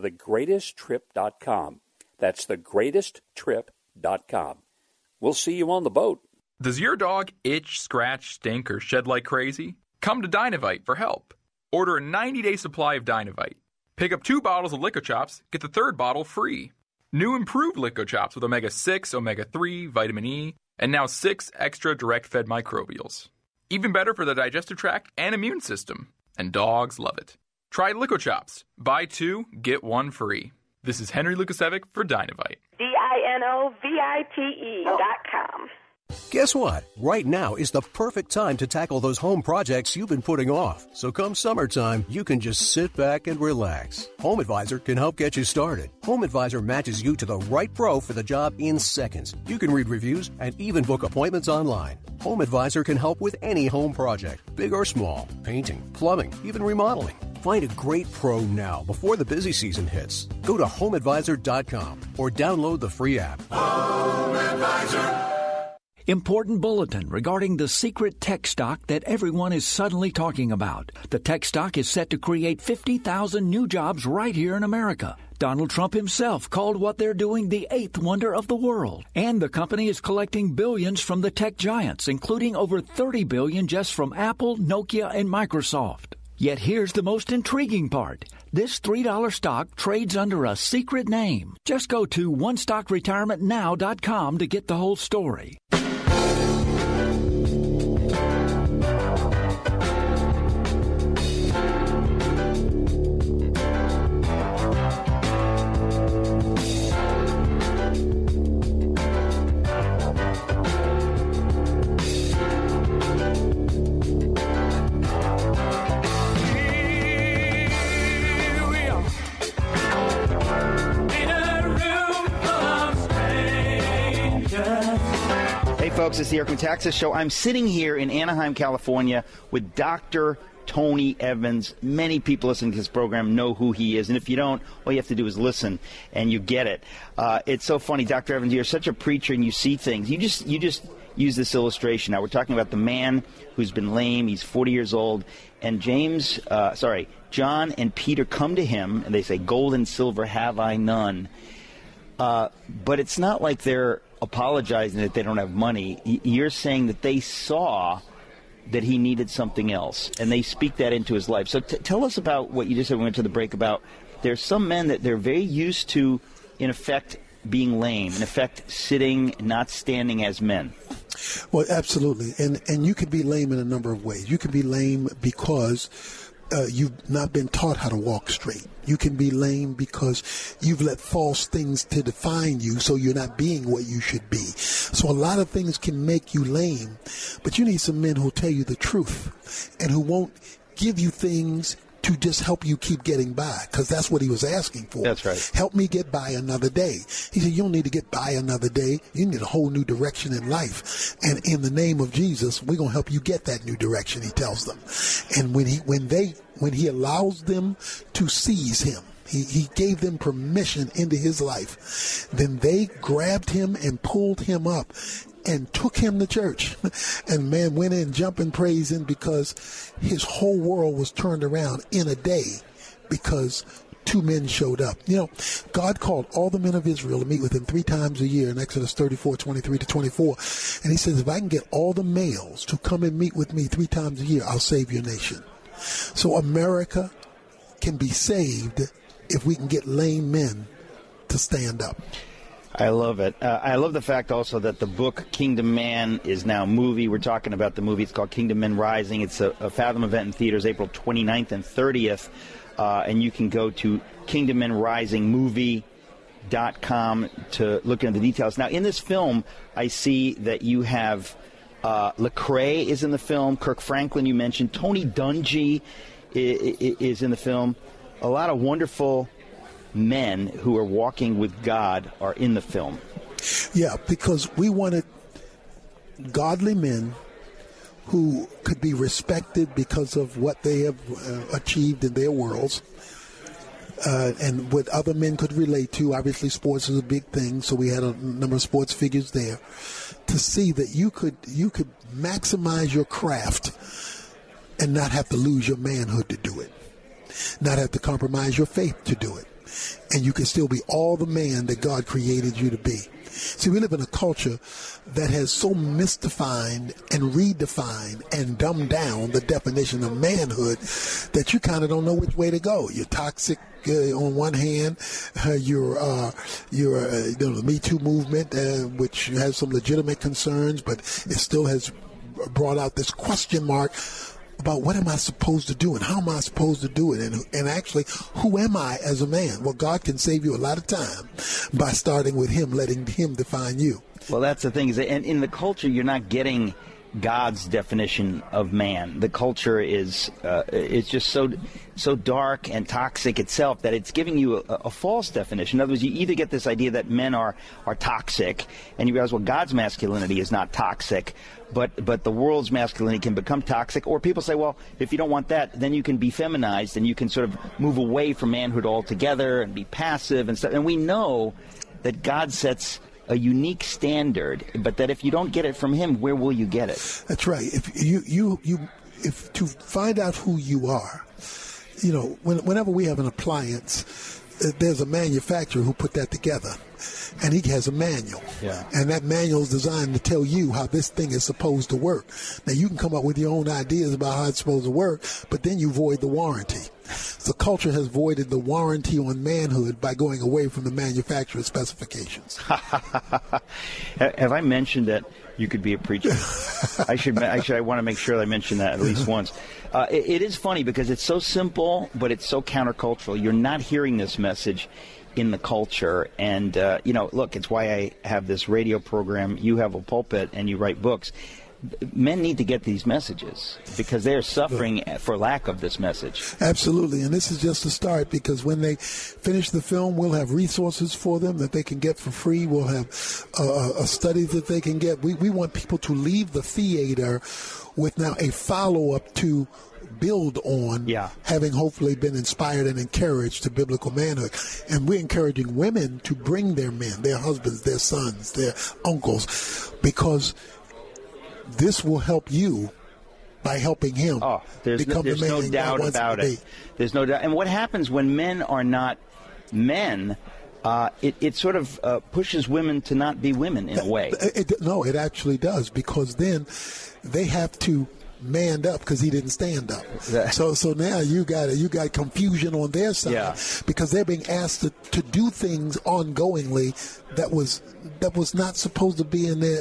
thegreatesttrip.com. That's thegreatesttrip.com. We'll see you on the boat. Does your dog itch, scratch, stink, or shed like crazy? Come to Dynavite for help. Order a 90-day supply of Dynavite. Pick up 2 bottles of LicoChops, get the 3rd bottle free. New improved LicoChops with omega-6, omega-3, vitamin E, and now 6 extra direct-fed microbials. Even better for the digestive tract and immune system. And dogs love it. Try LicoChops. Buy 2, get 1 free. This is Henry Lukasevic for Dynavite. DINOVITE.com. Guess what? Right now is the perfect time to tackle those home projects you've been putting off. So come summertime, you can just sit back and relax. Home Advisor can help get you started. Home Advisor matches you to the right pro for the job in seconds. You can read reviews and even book appointments online. Home Advisor can help with any home project, big or small, painting, plumbing, even remodeling. Find a great pro now before the busy season hits. Go to homeadvisor.com or download the free app. Home Advisor. Important bulletin regarding the secret tech stock that everyone is suddenly talking about. The tech stock is set to create 50,000 new jobs right here in America. Donald Trump himself called what they're doing the 8th wonder of the world. And the company is collecting billions from the tech giants, including over $30 billion just from Apple, Nokia, and Microsoft. Yet here's the most intriguing part. This $3 stock trades under a secret name. Just go to OneStockRetirementNow.com to get the whole story. Folks, it's the Eric Metaxas Show. I'm sitting here in Anaheim, California with Dr. Tony Evans. Many people listening to this program know who he is, and if you don't, all you have to do is listen, and you get it. It's so funny, Dr. Evans, you're such a preacher, and you see things. You just use this illustration. Now, we're talking about the man who's been lame. He's 40 years old, and John and Peter come to him, and they say, "Gold and silver have I none." But it's not like they're apologizing that they don't have money. You're saying that they saw that he needed something else, and they speak that into his life. So tell us about what you just said. We went to the break about there's some men that they're very used to, in effect, being lame, in effect, sitting, not standing as men. Well, absolutely. And you could be lame in a number of ways. You could be lame because you've not been taught how to walk straight. You can be lame because you've let false things to define you, so you're not being what you should be. So a lot of things can make you lame, but you need some men who'll tell you the truth and who won't give you things to just help you keep getting by, because that's what he was asking for. That's right. Help me get by another day. He said, you don't need to get by another day. You need a whole new direction in life. And in the name of Jesus, we're going to help you get that new direction, he tells them. And when he allows them to seize him, he gave them permission into his life, then they grabbed him and pulled him up and took him to church. And man went in jumping, praising, because his whole world was turned around in a day because 2 men showed up. You know, God called all the men of Israel to meet with him 3 times a year in Exodus 34:23-24. And he says, if I can get all the males to come and meet with me 3 times a year, I'll save your nation. So America can be saved if we can get lame men to stand up. I love it. I love the fact also that the book Kingdom Man is now a movie. We're talking about the movie. It's called Kingdom Men Rising. It's a Fathom event in theaters April 29th and 30th. And you can go to kingdommenrisingmovie.com to look into the details. Now, in this film, I see that you have Lecrae is in the film. Kirk Franklin, you mentioned. Tony Dungy is in the film. A lot of wonderful men who are walking with God are in the film. Yeah, because we wanted godly men who could be respected because of what they have achieved in their worlds, and what other men could relate to. Obviously, sports is a big thing, so we had a number of sports figures there to see that you could maximize your craft and not have to lose your manhood to do it, not have to compromise your faith to do it. And you can still be all the man that God created you to be. See, we live in a culture that has so mystified and redefined and dumbed down the definition of manhood that you kind of don't know which way to go. You're toxic on one hand, the Me Too movement, which has some legitimate concerns, but it still has brought out this question mark about what am I supposed to do and how am I supposed to do it, and actually, who am I as a man? Well, God can save you a lot of time by starting with Him, letting Him define you. Well, that's the thing, is that in the culture, you're not getting God's definition of man. The culture is it's just so dark and toxic itself that it's giving you a false definition. In other words, you either get this idea that men are toxic, and you realize, well, God's masculinity is not toxic, but the world's masculinity can become toxic. Or people say, well, if you don't want that, then you can be feminized and you can sort of move away from manhood altogether and be passive and stuff. And we know that God sets a unique standard, but that if you don't get it from Him, where will you get it? That's right. If to find out who you are, whenever we have an appliance, there's a manufacturer who put that together, and he has a manual. Yeah. And that manual is designed to tell you how this thing is supposed to work. Now, you can come up with your own ideas about how it's supposed to work, but then you void the warranty. The culture has voided the warranty on manhood by going away from the manufacturer's specifications. Have I mentioned that you could be a preacher? I want to make sure that I mention that at least once. It is funny because it's so simple, but it's so countercultural. You're not hearing this message in the culture. And, look, it's why I have this radio program. You have a pulpit and you write books. Men need to get these messages because they're suffering for lack of this message. Absolutely, and this is just a start, because when they finish the film, we'll have resources for them that they can get for free. We'll have studies that they can get. We want people to leave the theater with now a follow-up to build on, having hopefully been inspired and encouraged to biblical manhood. And we're encouraging women to bring their men, their husbands, their sons, their uncles, because this will help you by helping him become the man. There's no doubt about it. There's no doubt. And what happens when men are not men, it sort of pushes women to not be women in a way. No, it actually does, because then they have to manned up because he didn't stand up. So now you got confusion on their side because they're being asked to do things ongoingly that was not supposed to be in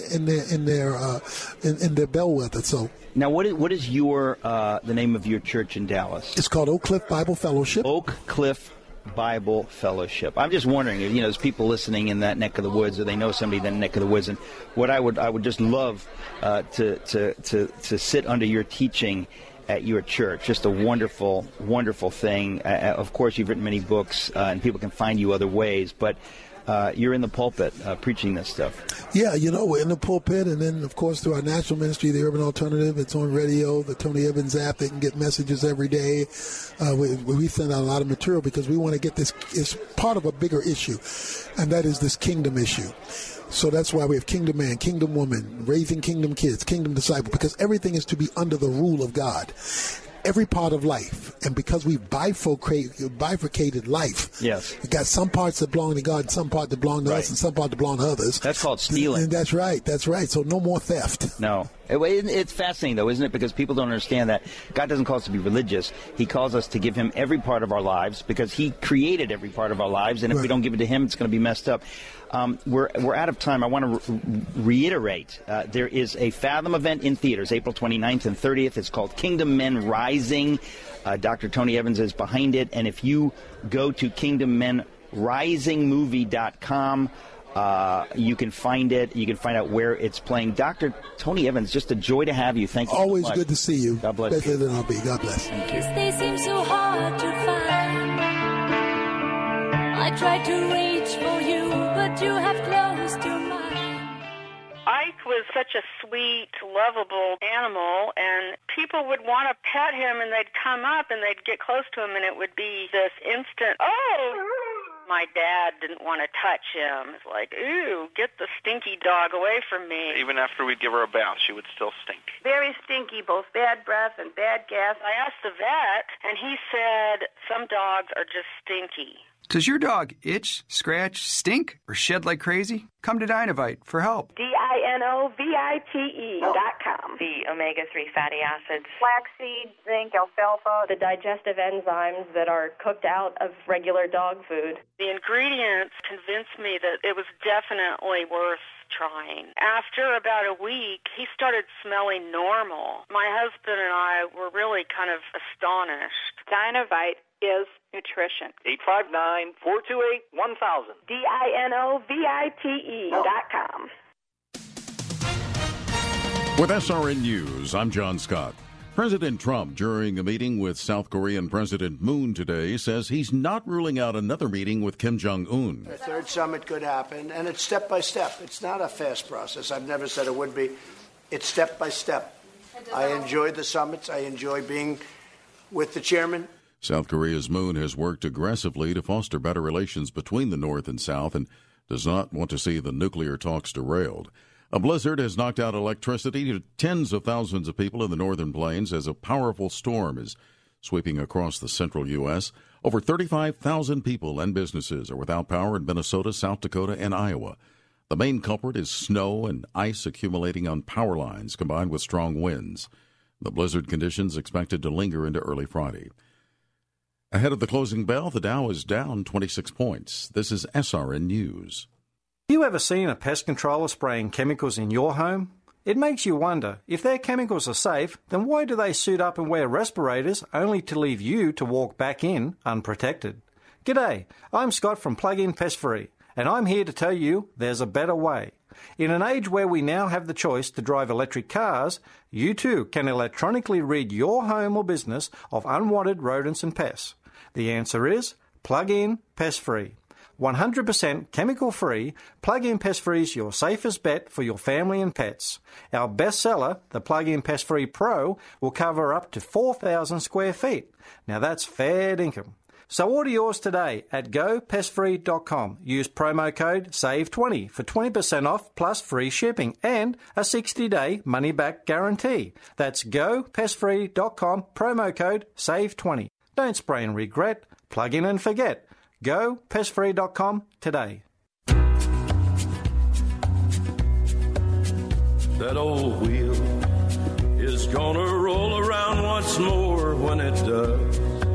their bellwether. So now, what is the name of your church in Dallas? It's called Oak Cliff Bible Fellowship. Oak Cliff Bible Fellowship. I'm just wondering, there's people listening in that neck of the woods, or they know somebody in that neck of the woods, and what I would just love to sit under your teaching at your church. Just a wonderful, wonderful thing. Of course, you've written many books, and people can find you other ways, but you're in the pulpit preaching this stuff. Yeah, we're in the pulpit, and then, of course, through our national ministry, The Urban Alternative, it's on radio, the Tony Evans app. They can get messages every day. We send out a lot of material because we want to get this. It's part of a bigger issue, and that is this kingdom issue. So that's why we have Kingdom Man, Kingdom Woman, Raising Kingdom Kids, Kingdom Disciple, because everything is to be under the rule of God. Every part of life, and because we've bifurcated life, we got some parts that belong to God, some parts that belong to us, and some parts that belong to others. That's called stealing. And that's right. So no more theft. No. It's fascinating, though, isn't it? Because people don't understand that God doesn't call us to be religious. He calls us to give Him every part of our lives because He created every part of our lives, and if we don't give it to Him, it's going to be messed up. We're out of time. I want to reiterate, there is a Fathom event in theaters, April 29th and 30th. It's called Kingdom Men Rising. Dr. Tony Evans is behind it. And if you go to kingdommenrisingmovie.com, you can find it. You can find out where it's playing. Dr. Tony Evans, just a joy to have you. Thank you. Always so much. Good to see you. God bless Better you. than I'll be. God bless. Thank you. They seem so hard to find. I tried to reach for you, but you have closed your mind. Ike was such a sweet, lovable animal, and people would want to pet him, and they'd come up, and they'd get close to him, and it would be this instant, oh! My dad didn't want to touch him. It's like, ooh, get the stinky dog away from me. Even after we'd give her a bath, she would still stink. Very stinky, both bad breath and bad gas. I asked the vet, and he said some dogs are just stinky. Does your dog itch, scratch, stink, or shed like crazy? Come to Dynovite for help. DINOVITE.com. The omega-3 fatty acids. Flaxseed, zinc, alfalfa, the digestive enzymes that are cooked out of regular dog food. The ingredients convinced me that it was definitely worth trying. After about a week, he started smelling normal. My husband and I were really kind of astonished. Dynovite is nutrition. 859-428-1000. DINOVITE.com. With SRN News, I'm John Scott. President Trump, during a meeting with South Korean President Moon today, says he's not ruling out another meeting with Kim Jong-un. A third summit could happen, and it's step by step. It's not a fast process. I've never said it would be. It's step by step. I enjoy the summits. I enjoy being with the chairman. South Korea's Moon has worked aggressively to foster better relations between the North and South and does not want to see the nuclear talks derailed. A blizzard has knocked out electricity to tens of thousands of people in the northern plains as a powerful storm is sweeping across the central U.S. Over 35,000 people and businesses are without power in Minnesota, South Dakota, and Iowa. The main culprit is snow and ice accumulating on power lines combined with strong winds. The blizzard conditions expected to linger into early Friday. Ahead of the closing bell, the Dow is down 26 points. This is SRN News. You ever seen a pest controller spraying chemicals in your home? It makes you wonder, if their chemicals are safe, then why do they suit up and wear respirators only to leave you to walk back in unprotected? G'day, I'm Scott from Plug-in Pest Free, and I'm here to tell you there's a better way. In an age where we now have the choice to drive electric cars, you too can electronically rid your home or business of unwanted rodents and pests. The answer is Plug-in Pest Free. 100% chemical-free, Plug-in Pest Free is your safest bet for your family and pets. Our bestseller, the Plug-in Pest Free Pro, will cover up to 4,000 square feet. Now that's fair dinkum. So order yours today at gopestfree.com. Use promo code SAVE20 for 20% off plus free shipping and a 60-day money-back guarantee. That's gopestfree.com, promo code SAVE20. Don't spray and regret. Plug in and forget. GoPestFree.com today. That old wheel is gonna roll around once more. When it does,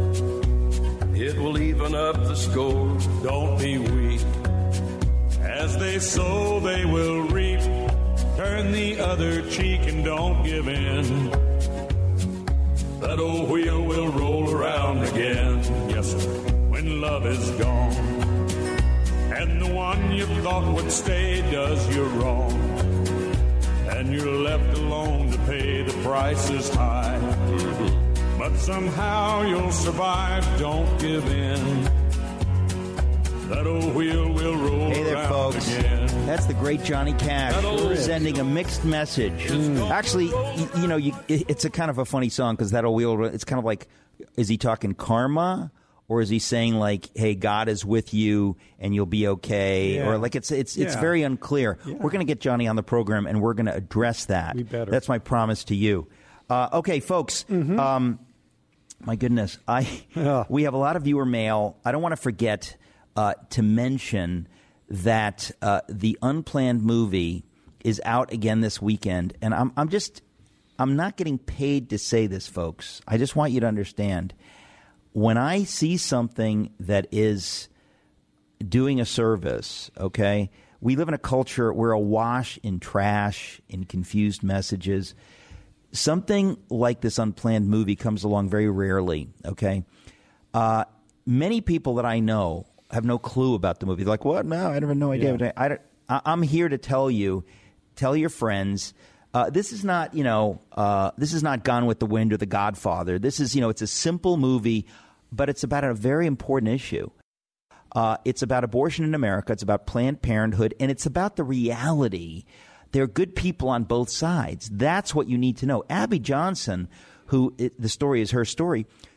it will even up the score. Don't be weak. As they sow, they will reap. Turn the other cheek and don't give in. That old wheel will roll around again. Yes, sir. When love is gone, and the one you thought would stay does you wrong, and you're left alone to pay the prices high. But somehow you'll survive, don't give in. That old wheel will roll Hey there, around folks. again. That's the great Johnny Cash sending a mixed message. Actually, it's a kind of a funny song because that old wheel, it's kind of like, is he talking karma? Or is he saying like, "Hey, God is with you, and you'll be okay"? Yeah. Or like it's very unclear. Yeah. We're going to get Johnny on the program, and we're going to address that. We better. That's my promise to you. Okay, folks. My goodness, we have a lot of viewer mail. I don't want to forget to mention that the Unplanned movie is out again this weekend, and I'm not getting paid to say this, folks. I just want you to understand. When I see something that is doing a service, okay, we live in a culture, we're awash in trash, in confused messages. Something like this Unplanned movie comes along very rarely, okay? Many people that I know have no clue about the movie. They're like, what? No, I have no idea. Yeah. I'm here to tell you, tell your friends. This is not, this is not Gone with the Wind or The Godfather. This is, it's a simple movie, but it's about a very important issue. It's about abortion in America. It's about Planned Parenthood, and it's about the reality. There are good people on both sides. That's what you need to know. Abby Johnson, the story is her story,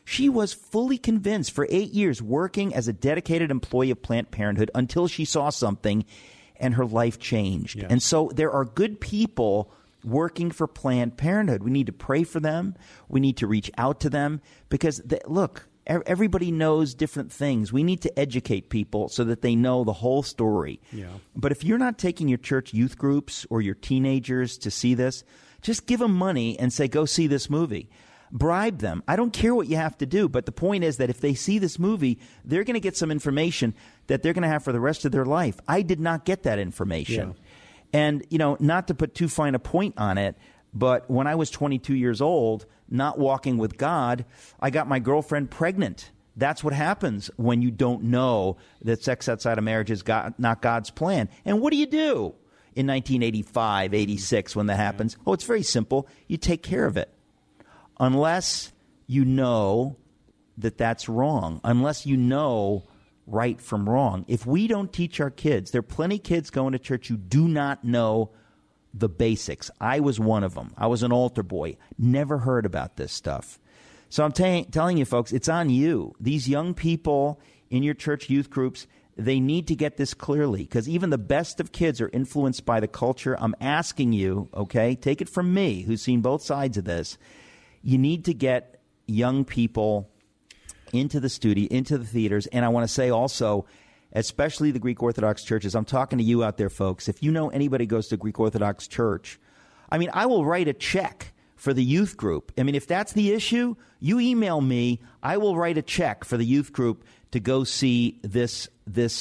She was fully convinced for 8 years, working as a dedicated employee of Planned Parenthood until she saw something and her life changed. Yes. And so there are good people working for Planned Parenthood. We need to pray for them. We need to reach out to them because, look, everybody knows different things. We need to educate people so that they know the whole story. Yeah. But if you're not taking your church youth groups or your teenagers to see this, just give them money and say, go see this movie. Bribe them. I don't care what you have to do, but the point is that if they see this movie, they're going to get some information that they're going to have for the rest of their life. I did not get that information. Yeah. And, not to put too fine a point on it, but when I was 22 years old, not walking with God, I got my girlfriend pregnant. That's what happens when you don't know that sex outside of marriage is not God's plan. And what do you do in 1985, 86 when that happens? Oh, it's very simple. You take care of it. Unless you know that that's wrong, unless you know right from wrong. If we don't teach our kids, there are plenty of kids going to church who do not know the basics. I was one of them. I was an altar boy. Never heard about this stuff. So I'm telling you, folks, it's on you. These young people in your church youth groups, they need to get this clearly because even the best of kids are influenced by the culture. I'm asking you, okay, take it from me, who's seen both sides of this. You need to get young people into the studio, into the theaters. And I want to say also, especially the Greek Orthodox churches, I'm talking to you out there, folks. If you know anybody who goes to Greek Orthodox church, I will write a check for the youth group. If that's the issue, you email me. I will write a check for the youth group to go see this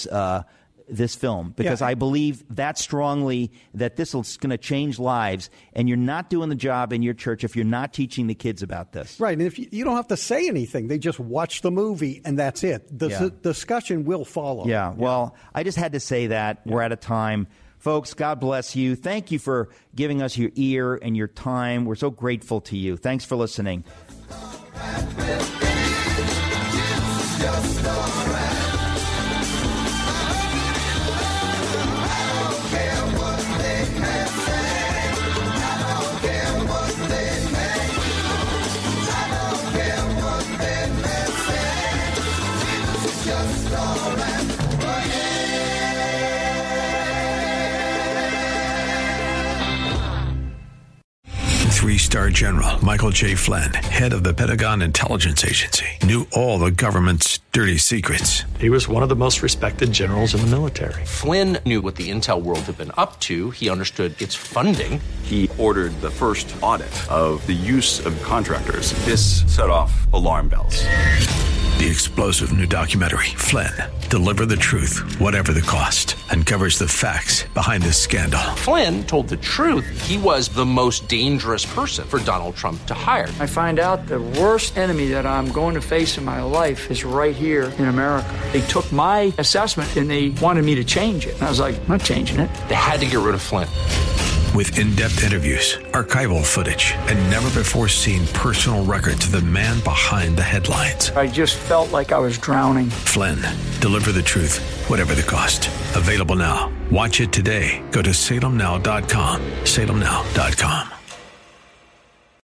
film because I believe that strongly that this is going to change lives, and you're not doing the job in your church if you're not teaching the kids about this. Right, and if you don't have to say anything, they just watch the movie and that's it. The discussion will follow. Yeah, well, I just had to say that. We're out of time. Folks, God bless you. Thank you for giving us your ear and your time. We're so grateful to you. Thanks for listening. Three-star General Michael J. Flynn, head of the Pentagon Intelligence Agency, knew all the government's dirty secrets. He was one of the most respected generals in the military. Flynn knew what the intel world had been up to. He understood its funding. He ordered the first audit of the use of contractors. This set off alarm bells. The explosive new documentary, Flynn, Deliver the Truth, Whatever the Cost, uncovers the facts behind this scandal. Flynn told the truth. He was the most dangerous person for Donald Trump to hire. I find out the worst enemy that I'm going to face in my life is right here in America. They took my assessment and they wanted me to change it. And I was like, I'm not changing it. They had to get rid of Flynn. With in-depth interviews, archival footage, and never-before-seen personal records of the man behind the headlines. I just felt like I was drowning. Flynn, Deliver the Truth, Whatever the Cost. Available now. Watch it today. Go to salemnow.com. salemnow.com.